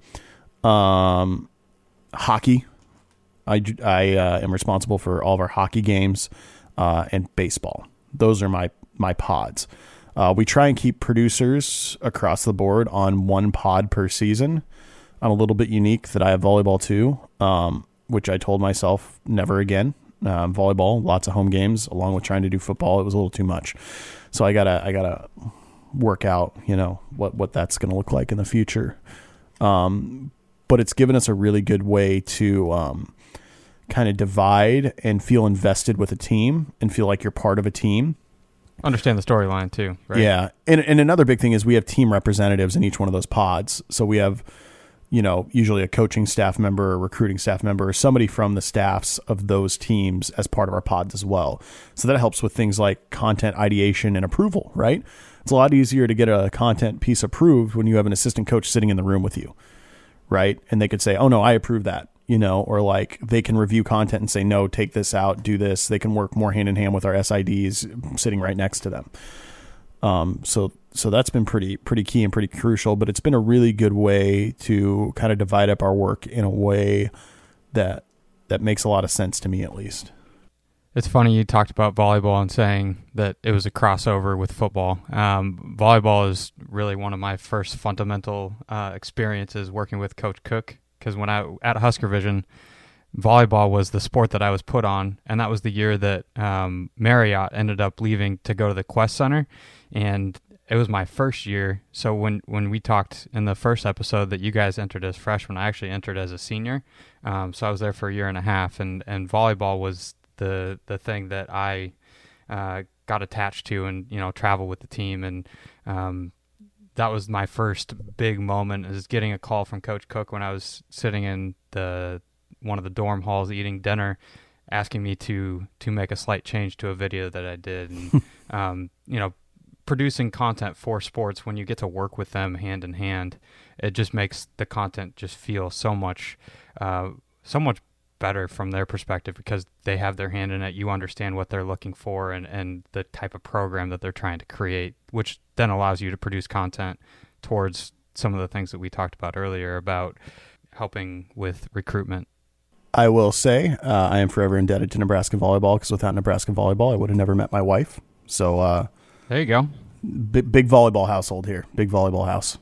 Um, hockey. I, I uh, am responsible for all of our hockey games uh, and baseball. Those are my, my pods. Uh, we try and keep producers across the board on one pod per season. I'm a little bit unique that I have volleyball too, um, which I told myself never again. Um, volleyball, lots of home games, along with trying to do football. It was a little too much. So I gotta, I gotta work out, you know, what, what that's going to look like in the future. Um, but it's given us a really good way to um, kind of divide and feel invested with a team and feel like you're part of a team. Understand the storyline too, right? Yeah. And, and another big thing is we have team representatives in each one of those pods. So we have, you know, usually a coaching staff member, a recruiting staff member, or somebody from the staffs of those teams as part of our pods as well. So that helps with things like content ideation and approval, right? It's a lot easier to get a content piece approved when you have an assistant coach sitting in the room with you, right? And they could say, oh no, I approve that, you know, or like they can review content and say, no, take this out, do this. They can work more hand in hand with our S I Ds sitting right next to them. Um, so, so that's been pretty, pretty key and pretty crucial, but it's been a really good way to kind of divide up our work in a way that, that makes a lot of sense to me, at least. It's funny you talked about volleyball and saying that it was a crossover with football. Um, volleyball is really one of my first fundamental uh, experiences working with Coach Cook, because when I at Husker Vision, volleyball was the sport that I was put on, and that was the year that um, Marriott ended up leaving to go to the Quest Center, and it was my first year. So when, when we talked in the first episode that you guys entered as freshmen, I actually entered as a senior. Um, so I was there for a year and a half, and, and volleyball was the the thing that I uh, got attached to, and you know, travel with the team, and um, that was my first big moment, is getting a call from Coach Cook when I was sitting in the one of the dorm halls eating dinner, asking me to to make a slight change to a video that I did, and um, you know, producing content for sports, when you get to work with them hand in hand, it just makes the content just feel so much uh, so much better from their perspective, because they have their hand in it. You understand what they're looking for and, and the type of program that they're trying to create, which then allows you to produce content towards some of the things that we talked about earlier about helping with recruitment. I will say uh, I am forever indebted to Nebraska volleyball, because without Nebraska volleyball, I would have never met my wife. So uh, there you go. Big, big volleyball household here. Big volleyball house.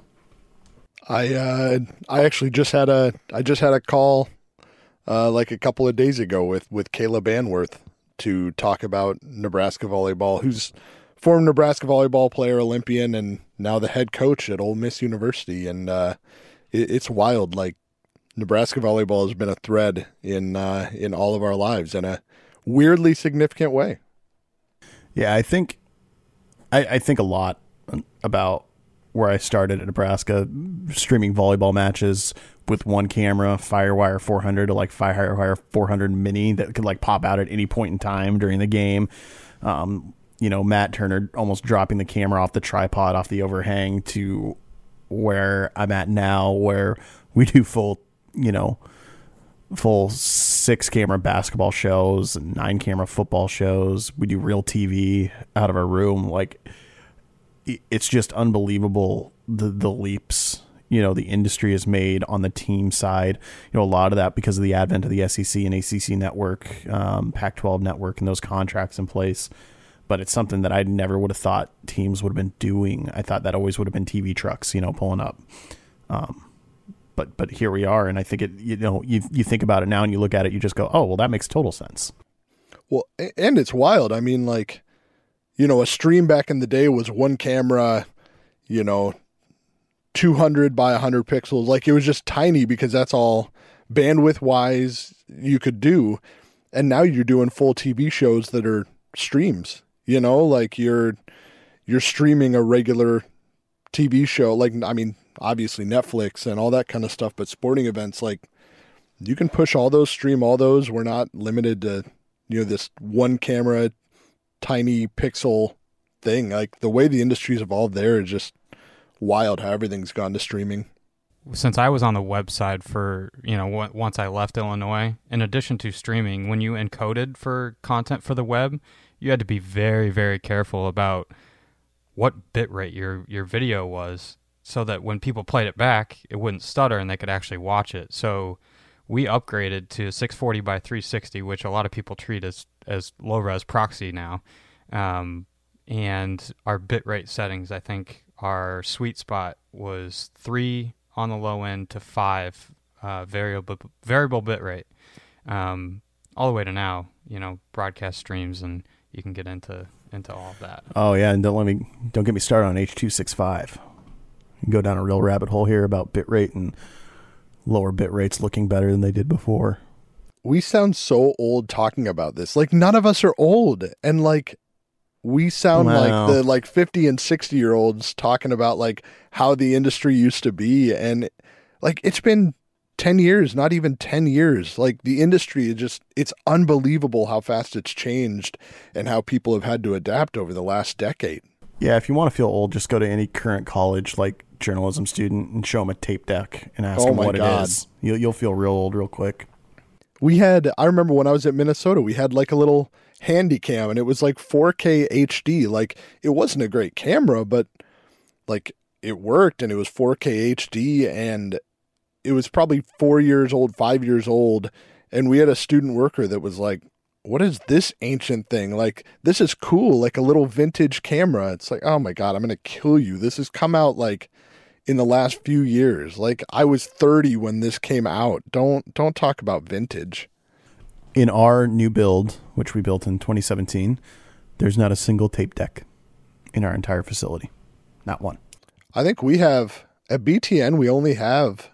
I uh, I actually just had a I just had a call Uh, like a couple of days ago with, with Caleb Banworth to talk about Nebraska volleyball, who's former Nebraska volleyball player, Olympian, and now the head coach at Ole Miss University. And uh, it, it's wild. Like, Nebraska volleyball has been a thread in uh, in all of our lives in a weirdly significant way. Yeah, I think I, I think a lot about where I started at Nebraska, streaming volleyball matches with one camera, Firewire four hundred to like Firewire four hundred mini that could like pop out at any point in time during the game. Um, you know, Matt Turner almost dropping the camera off the tripod, off the overhang, to where I'm at now, where we do full, you know, full six camera basketball shows and nine camera football shows. We do real T V out of our room. Like, it's just unbelievable the the leaps you know, the industry has made on the team side. You know, a lot of that because of the advent of the S E C and A C C network, um, Pac twelve network, and those contracts in place. But it's something that I never would have thought teams would have been doing. I thought that always would have been T V trucks, you know, pulling up. Um, but but here we are, and I think it. You know, you you think about it now, and you look at it, you just go, oh, well, that makes total sense. Well, and it's wild. I mean, like, you know, a stream back in the day was one camera, you know, two hundred by one hundred pixels. Like, it was just tiny because that's all bandwidth wise you could do. And now you're doing full T V shows that are streams, you know, like you're, you're streaming a regular T V show. Like, I mean, obviously Netflix and all that kind of stuff, but sporting events, like, you can push all those, stream all those. We're not limited to, you know, this one camera, tiny pixel thing. Like, the way the industry's evolved there is just wild how everything's gone to streaming. Since I was on the website for, you know, w- once I left Illinois, in addition to streaming, when you encoded for content for the web, you had to be very, very careful about what bitrate your, your video was so that when people played it back, it wouldn't stutter and they could actually watch it. So we upgraded to six forty by three sixty, which a lot of people treat as, as low-res proxy now. Um, and our bitrate settings, I think our sweet spot was three on the low end to five uh, variable variable bitrate, um, all the way to now, you know, broadcast streams, and you can get into into all of that. Oh yeah, and don't let me don't get me started on H two sixty-five. You can go down a real rabbit hole here about bitrate and lower bit rates looking better than they did before. We sound so old talking about this. Like, none of us are old, and like, we sound Wow. like the like fifty and sixty year olds talking about like how the industry used to be. And like, it's been ten years, not even ten years. Like, the industry is just, it's unbelievable how fast it's changed and how people have had to adapt over the last decade. Yeah, if you want to feel old, just go to any current college, like journalism student, and show them a tape deck and ask Oh them my what God. it is. You'll, you'll feel real old real quick. We had, I remember when I was at Minnesota, we had like a little handy cam, and it was like four K H D. Like, it wasn't a great camera, but like, it worked, and it was four K H D, and it was probably four years old, five years old. And we had a student worker that was like, what is this ancient thing? Like, this is cool, like a little vintage camera. It's like, oh my God, I'm going to kill you. This has come out like in the last few years. Like, I was thirty when this came out. Don't, don't talk about vintage. In our new build, which we built in twenty seventeen, there's not a single tape deck in our entire facility. Not one. I think we have, at B T N, we only have,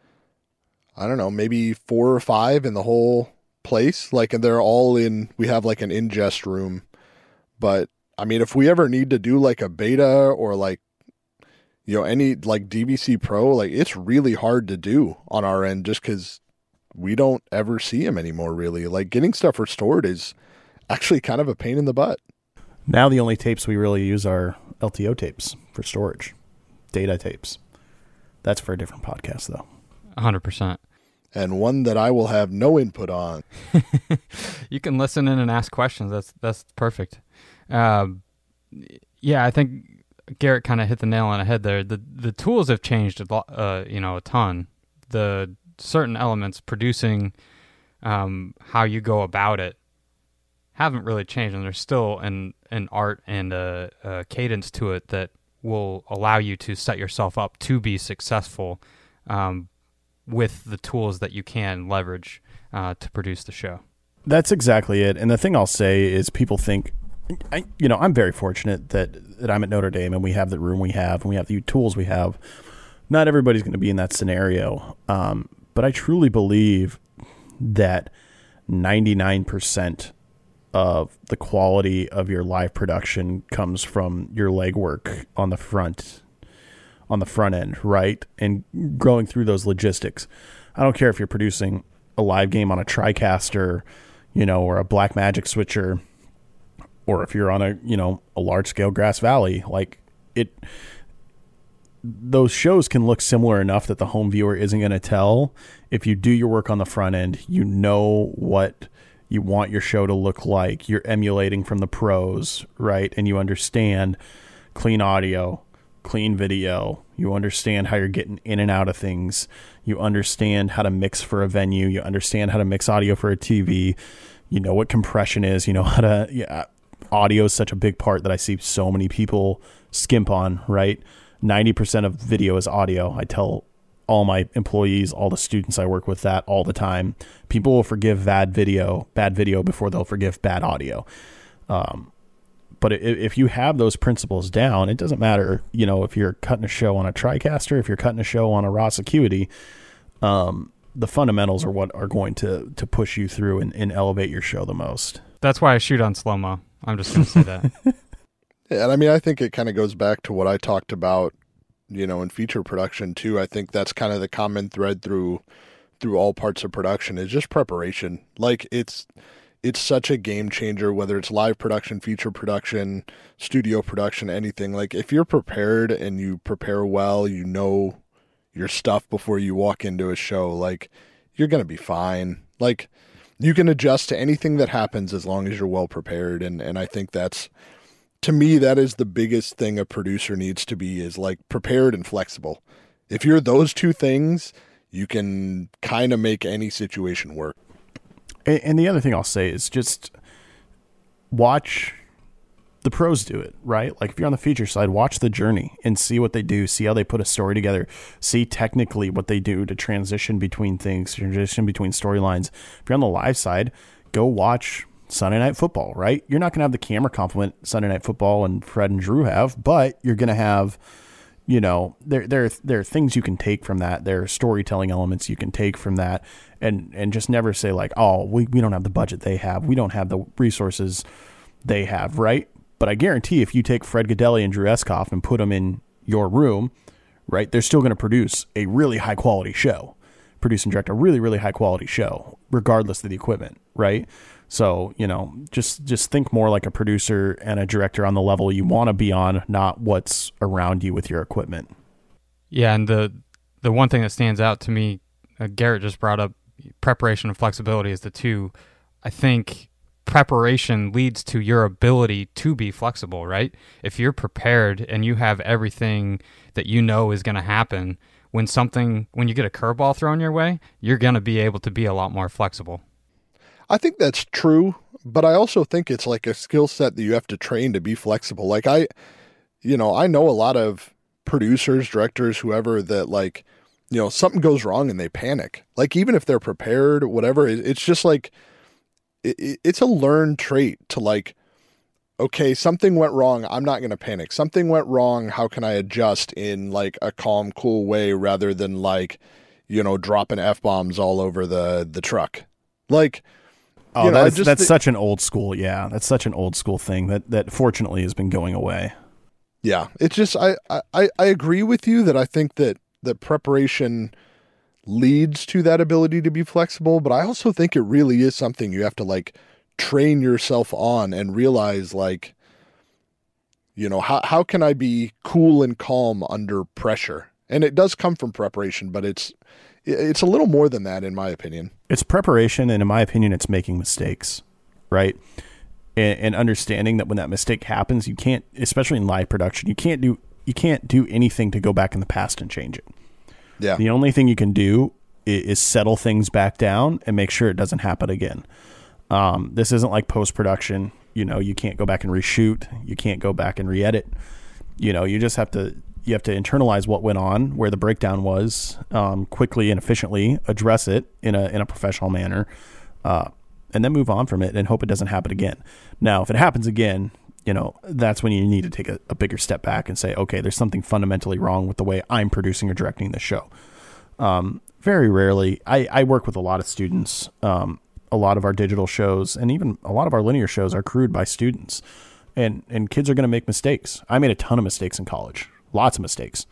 I don't know, maybe four or five in the whole place. Like, and they're all in, we have like an ingest room. But I mean, if we ever need to do like a beta or like, you know, any like D V C Pro, like, it's really hard to do on our end just because we don't ever see them anymore, really. Like, getting stuff restored is actually kind of a pain in the butt. Now the only tapes we really use are L T O tapes for storage, data tapes. That's for a different podcast, though. one hundred percent. And one that I will have no input on. You can listen in and ask questions. That's that's perfect. Um, yeah, I think Garrett kind of hit the nail on the head there. The the tools have changed a lot, uh, you know, a ton. The certain elements producing um, how you go about it haven't really changed, and there's still an an art and a, a cadence to it that will allow you to set yourself up to be successful um, with the tools that you can leverage uh, to produce the show. That's exactly it. And the thing I'll say is people think, I, you know, I'm very fortunate that, that I'm at Notre Dame and we have the room we have and we have the tools we have. Not everybody's going to be in that scenario. Um, but I truly believe that ninety-nine percent of the quality of your live production comes from your legwork on the front, on the front end, right? And growing through those logistics. I don't care if you're producing a live game on a TriCaster, you know, or a Blackmagic switcher, or if you're on a, you know, a large scale Grass Valley, like it, those shows can look similar enough that the home viewer isn't going to tell. If you do your work on the front end, you know what you want your show to look like. You're emulating from the pros, right? And you understand clean audio, clean video. You understand how you're getting in and out of things. You understand how to mix for a venue. You understand how to mix audio for a T V. You know what compression is. You know how to, yeah, audio is such a big part that I see so many people skimp on, right? ninety percent of video is audio. I tell all my employees, all the students I work with that all the time. People will forgive bad video, bad video before they'll forgive bad audio. Um, But if you have those principles down, it doesn't matter, you know, if you're cutting a show on a TriCaster, if you're cutting a show on a Ross Acuity, um, the fundamentals are what are going to, to push you through and, and elevate your show the most. That's why I shoot on slow-mo. I'm just going to say that. Yeah, and I mean, I think it kind of goes back to what I talked about, you know, in feature production too. I think that's kind of the common thread through through all parts of production is just preparation. Like it's... It's such a game changer, whether it's live production, feature production, studio production, anything. Like if you're prepared and you prepare well, you know your stuff before you walk into a show, like you're going to be fine. Like you can adjust to anything that happens as long as you're well prepared. And, and I think that's, to me, that is the biggest thing a producer needs to be is like prepared and flexible. If you're those two things, you can kind of make any situation work. And the other thing I'll say is just watch the pros do it, right? Like if you're on the feature side, watch the journey and see what they do, see how they put a story together, see technically what they do to transition between things, transition between storylines. If you're on the live side, go watch Sunday Night Football, right? You're not going to have the camera complement Sunday Night Football and Fred and Drew have, but you're going to have, you know, there, there, there are things you can take from that. There are storytelling elements you can take from that. And and just never say like, oh, we, we don't have the budget they have. We don't have the resources they have, right? But I guarantee if you take Fred Godelli and Drew Eskoff and put them in your room, right, they're still going to produce a really high-quality show, produce and direct a really, really high-quality show, regardless of the equipment, right? So, you know, just, just think more like a producer and a director on the level you want to be on, not what's around you with your equipment. Yeah, and the the one thing that stands out to me, uh, Garrett just brought up, preparation and flexibility is the two. I think preparation leads to your ability to be flexible, right? If you're prepared and you have everything that you know is going to happen, when something, when you get a curveball thrown your way, you're going to be able to be a lot more flexible. I think that's true, but I also think it's like a skill set that you have to train to be flexible. Like I, you know, I know a lot of producers, directors, whoever that like, you know, something goes wrong and they panic. Like even if they're prepared, whatever, it's just like, it, it's a learned trait to like, okay, something went wrong. I'm not going to panic. Something went wrong. How can I adjust in like a calm, cool way rather than like, you know, dropping F-bombs all over the, the truck. Like, oh, you know, that's, just, that's such an old school. Yeah. That's such an old school thing that, that fortunately has been going away. Yeah. It's just, I, I, I agree with you that I think that, that preparation leads to that ability to be flexible, but I also think it really is something you have to like train yourself on and realize like, you know, how, how can I be cool and calm under pressure? And it does come from preparation, but it's, it's a little more than that in my opinion. It's preparation. And in my opinion, it's making mistakes, right? And, and understanding that when that mistake happens, you can't, especially in live production, you can't do You can't do anything to go back in the past and change it. Yeah. The only thing you can do is, is settle things back down and make sure it doesn't happen again. Um, this isn't like post-production. You know, you can't go back and reshoot. You can't go back and re-edit. You know, you just have to, you have to internalize what went on, where the breakdown was, um, quickly and efficiently address it in a, in a professional manner, uh, and then move on from it and hope it doesn't happen again. Now, if it happens again, you know, that's when you need to take a, a bigger step back and say, okay, there's something fundamentally wrong with the way I'm producing or directing this show. Um, very rarely, I, I work with a lot of students. Um, a lot of our digital shows and even a lot of our linear shows are crewed by students, and, and kids are going to make mistakes. I made a ton of mistakes in college, lots of mistakes.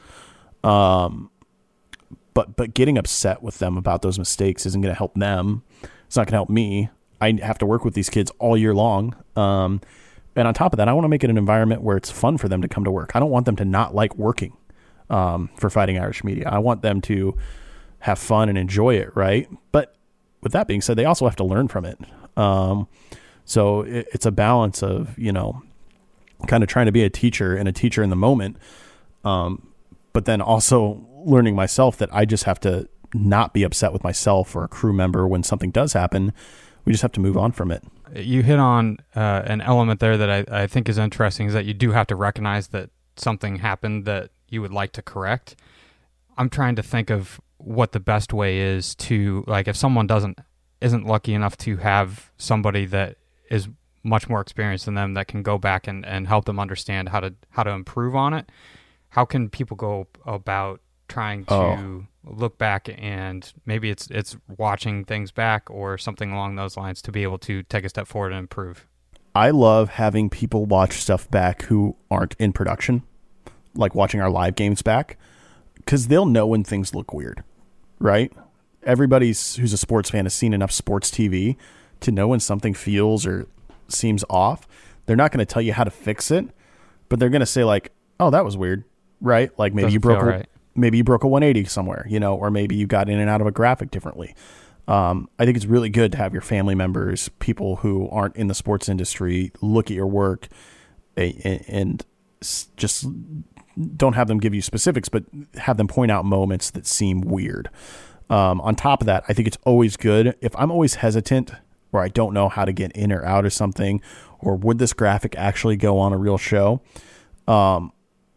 Um, but, but getting upset with them about those mistakes isn't going to help them. It's not going to help me. I have to work with these kids all year long. Um, And on top of that, I want to make it an environment where it's fun for them to come to work. I don't want them to not like working um, for Fighting Irish Media. I want them to have fun and enjoy it, right? But with that being said, they also have to learn from it. Um, so it, it's a balance of, you know, kind of trying to be a teacher and a teacher in the moment, Um, but then also learning myself that I just have to not be upset with myself or a crew member when something does happen. We just have to move on from it. You hit on uh, an element there that I, I think is interesting, is that you do have to recognize that something happened that you would like to correct. I'm trying to think of what the best way is to, like, if someone doesn't isn't lucky enough to have somebody that is much more experienced than them that can go back and, and help them understand how to how to improve on it. How can people go about trying to oh. look back, and maybe it's it's watching things back or something along those lines to be able to take a step forward and improve? I love having people watch stuff back who aren't in production, like watching our live games back, because they'll know when things look weird, right? Everybody's who's a sports fan has seen enough sports T V to know when something feels or seems off. They're not going to tell you how to fix it, but they're going to say like, "Oh, that was weird," right? Like maybe Doesn't you broke a, right. maybe you broke a one eighty somewhere, you know, or maybe you got in and out of a graphic differently. Um, I think it's really good to have your family members, people who aren't in the sports industry, look at your work and, and just don't have them give you specifics, but have them point out moments that seem weird. Um, on top of that, I think it's always good if I'm always hesitant or I don't know how to get in or out of something, or would this graphic actually go on a real show? Um,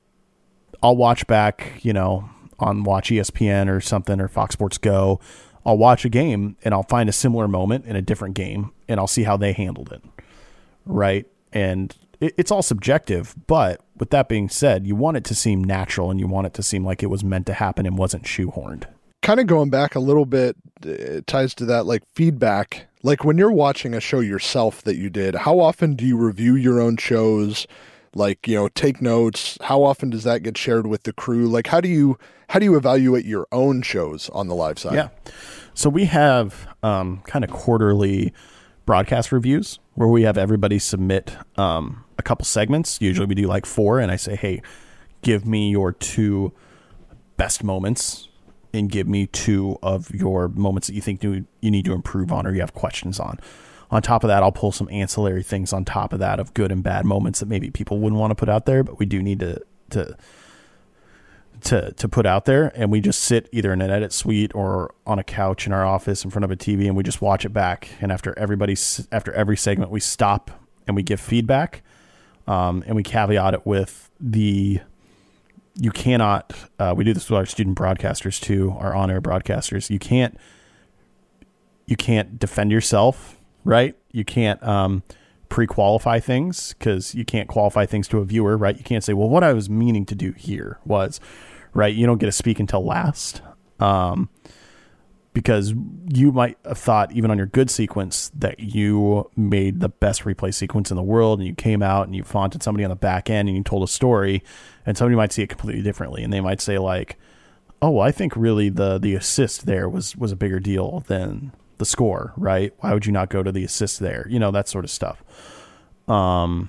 I'll watch back, you know, on Watch E S P N or something, or Fox Sports Go. I'll watch a game and I'll find a similar moment in a different game and I'll see how they handled it. Right. And it, it's all subjective, but with that being said, you want it to seem natural and you want it to seem like it was meant to happen and wasn't shoehorned. Kind of going back a little bit, it ties to that, like feedback. Like when you're watching a show yourself that you did, how often do you review your own shows? Like, you know, take notes. How often does that get shared with the crew? Like, how do you how do you evaluate your own shows on the live side? Yeah. So we have um, kind of quarterly broadcast reviews where we have everybody submit um, a couple segments. Usually we do like four, and I say, hey, give me your two best moments and give me two of your moments that you think you need to improve on or you have questions on. On top of that, I'll pull some ancillary things on top of that of good and bad moments that maybe people wouldn't want to put out there, but we do need to to to to put out there. And we just sit either in an edit suite or on a couch in our office in front of a T V, and we just watch it back. And after everybody's after every segment, we stop and we give feedback, um, and we caveat it with the you cannot. Uh, we do this with our student broadcasters too, our on-air broadcasters. You can't you can't defend yourself. Right? You can't um, pre-qualify things because you can't qualify things to a viewer, right? You can't say, well, what I was meaning to do here was, right? You don't get to speak until last um, because you might have thought, even on your good sequence, that you made the best replay sequence in the world, and you came out and you faunted somebody on the back end and you told a story, and somebody might see it completely differently. And they might say like, oh, well, I think really the the assist there was, was a bigger deal than the score, right? Why would you not go to the assist there? You know, that sort of stuff. Um,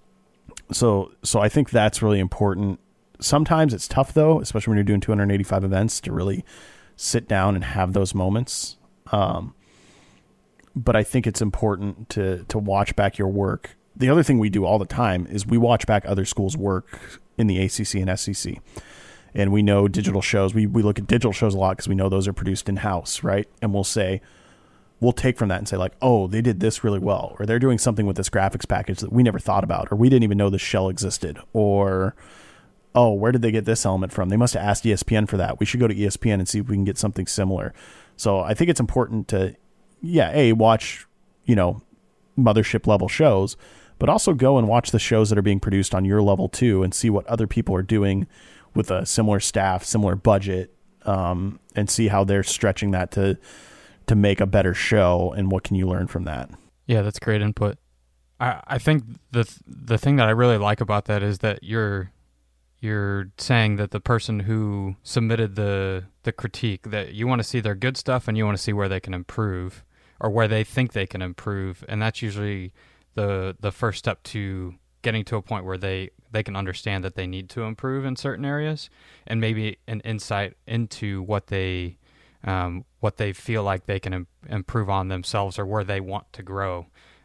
so, so I think that's really important. Sometimes it's tough though, especially when you're doing two hundred eighty-five events, to really sit down and have those moments. Um, but I think it's important to, to watch back your work. The other thing we do all the time is we watch back other schools' work in the A C C and S E C. And we know digital shows, we, we look at digital shows a lot because we know those are produced in-house, right? And we'll say, we'll take from that and say like, oh, they did this really well, or they're doing something with this graphics package that we never thought about, or we didn't even know this shell existed, or, oh, where did they get this element from? They must have asked E S P N for that. We should go to E S P N and see if we can get something similar. So I think it's important to, yeah, A, watch, you know, mothership level shows, but also go and watch the shows that are being produced on your level too and see what other people are doing with a similar staff, similar budget, um, and see how they're stretching that to to make a better show, and what can you learn from that? Yeah, that's great input. I, I think the the thing that I really like about that is that you're you're saying that the person who submitted the the critique, that you want to see their good stuff and you want to see where they can improve or where they think they can improve, and that's usually the the first step to getting to a point where they, they can understand that they need to improve in certain areas, and maybe an insight into what they um, what they feel like they can im- improve on themselves or where they want to grow.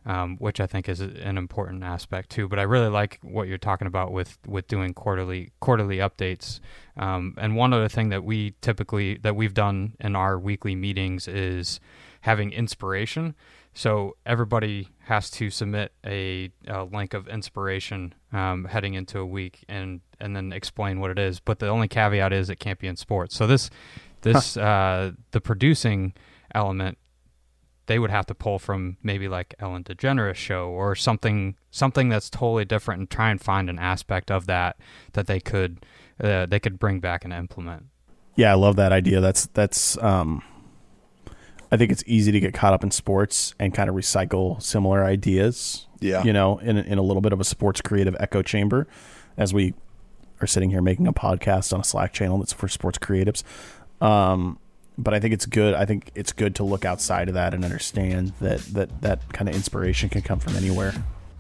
um, which I think is an important aspect too. But I really like what you're talking about with, with doing quarterly quarterly updates. Um, and one other thing that we typically that we've done in our weekly meetings is having inspiration. So everybody has to submit a, a link of inspiration um, heading into a week, and, and then explain what it is. But the only caveat is it can't be in sports. So this this huh. uh, the producing element, they would have to pull from maybe like Ellen DeGeneres show or something something that's totally different, and try and find an aspect of that that they could uh, they could bring back and implement. Yeah, I love that idea. That's that's. Um... I think it's easy to get caught up in sports and kind of recycle similar ideas. Yeah. You know, in in a little bit of a sports creative echo chamber, as we are sitting here making a podcast on a Slack channel that's for sports creatives. Um, but I think it's good. I think it's good to look outside of that and understand that that, that kind of inspiration can come from anywhere.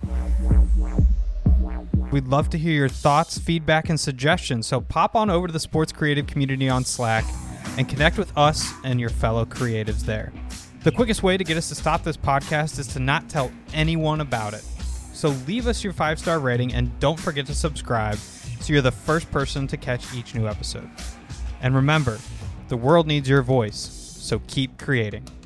We'd love to hear your thoughts, feedback, and suggestions. So pop on over to the Sports Creative community on Slack and connect with us and your fellow creatives there. The quickest way to get us to stop this podcast is to not tell anyone about it. So leave us your five-star rating and don't forget to subscribe so you're the first person to catch each new episode. And remember, the world needs your voice, so keep creating.